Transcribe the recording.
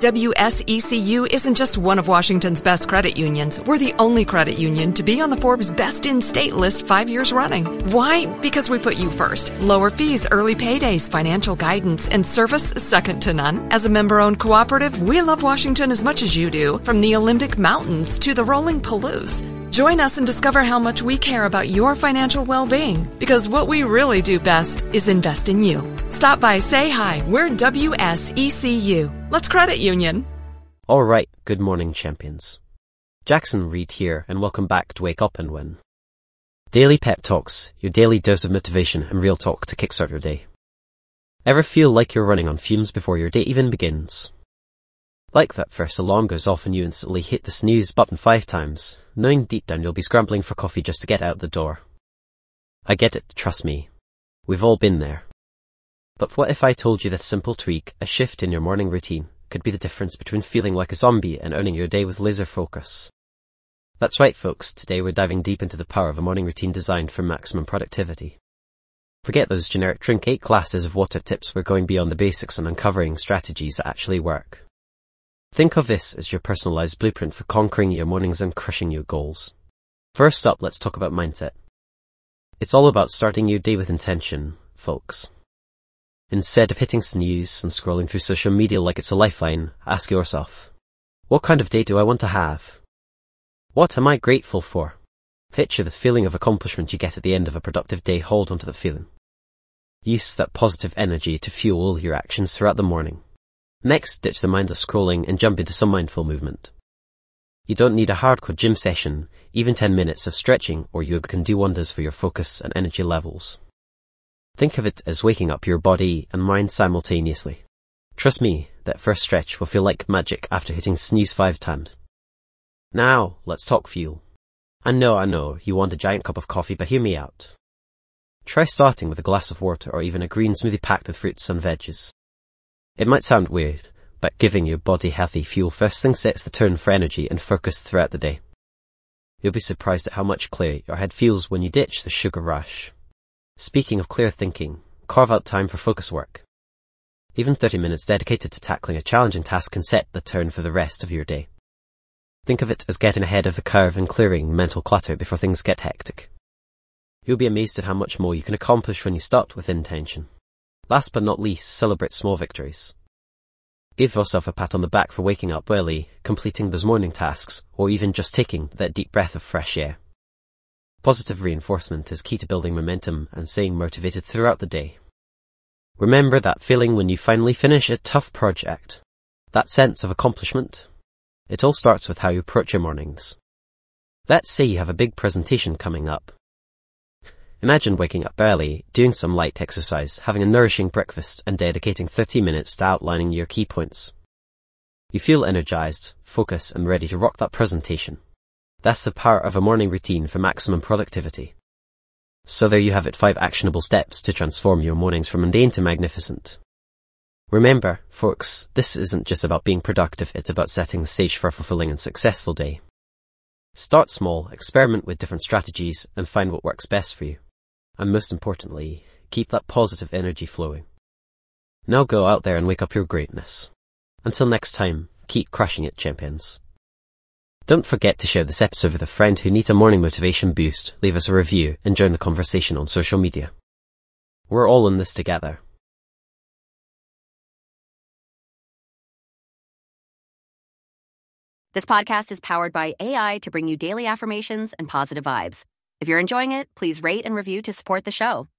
WSECU isn't just one of Washington's best credit unions. We're the only credit union to be on the Forbes Best in State list 5 years running. Why? Because we put you first. Lower fees, early paydays, financial guidance, and service second to none. As a member-owned cooperative, we love Washington as much as you do, from the Olympic Mountains to the rolling Palouse. Join us and discover how much we care about your financial well-being, because what we really do best is invest in you. Stop by, say hi. We're WSECU. Let's credit union. All right, good morning, champions. Jackson Reed here, and welcome back to Wake Up and Win. Daily Pep Talks, your daily dose of motivation and real talk to kickstart your day. Ever feel like you're running on fumes before your day even begins? Like that first alarm goes off and you instantly hit the snooze button 5 times, knowing deep down you'll be scrambling for coffee just to get out the door. I get it, trust me. We've all been there. But what if I told you this simple tweak, a shift in your morning routine, could be the difference between feeling like a zombie and owning your day with laser focus? That's right, folks. Today we're diving deep into the power of a morning routine designed for maximum productivity. Forget those generic drink 8 glasses of water tips. We're going beyond the basics and uncovering strategies that actually work. Think of this as your personalized blueprint for conquering your mornings and crushing your goals. First up, let's talk about mindset. It's all about starting your day with intention, folks. Instead of hitting snooze and scrolling through social media like it's a lifeline, ask yourself, what kind of day do I want to have? What am I grateful for? Picture the feeling of accomplishment you get at the end of a productive day. Hold onto that feeling. Use that positive energy to fuel your actions throughout the morning. Next, ditch the mindless scrolling and jump into some mindful movement. You don't need a hardcore gym session. Even 10 minutes of stretching or yoga can do wonders for your focus and energy levels. Think of it as waking up your body and mind simultaneously. Trust me, that first stretch will feel like magic after hitting snooze 5 times. Now, let's talk fuel. I know, you want a giant cup of coffee, but hear me out. Try starting with a glass of water or even a green smoothie packed with fruits and veggies. It might sound weird, but giving your body healthy fuel first thing sets the tone for energy and focus throughout the day. You'll be surprised at how much clearer your head feels when you ditch the sugar rush. Speaking of clear thinking, carve out time for focus work. Even 30 minutes dedicated to tackling a challenging task can set the tone for the rest of your day. Think of it as getting ahead of the curve and clearing mental clutter before things get hectic. You'll be amazed at how much more you can accomplish when you start with intention. Last but not least, celebrate small victories. Give yourself a pat on the back for waking up early, completing those morning tasks, or even just taking that deep breath of fresh air. Positive reinforcement is key to building momentum and staying motivated throughout the day. Remember that feeling when you finally finish a tough project. That sense of accomplishment. It all starts with how you approach your mornings. Let's say you have a big presentation coming up. Imagine waking up early, doing some light exercise, having a nourishing breakfast, and dedicating 30 minutes to outlining your key points. You feel energized, focused, and ready to rock that presentation. That's the power of a morning routine for maximum productivity. So there you have it, 5 actionable steps to transform your mornings from mundane to magnificent. Remember, folks, this isn't just about being productive, it's about setting the stage for a fulfilling and successful day. Start small, experiment with different strategies, and find what works best for you. And most importantly, keep that positive energy flowing. Now go out there and wake up your greatness. Until next time, keep crushing it, champions. Don't forget to share this episode with a friend who needs a morning motivation boost, leave us a review, and join the conversation on social media. We're all in this together. This podcast is powered by AI to bring you daily affirmations and positive vibes. If you're enjoying it, please rate and review to support the show.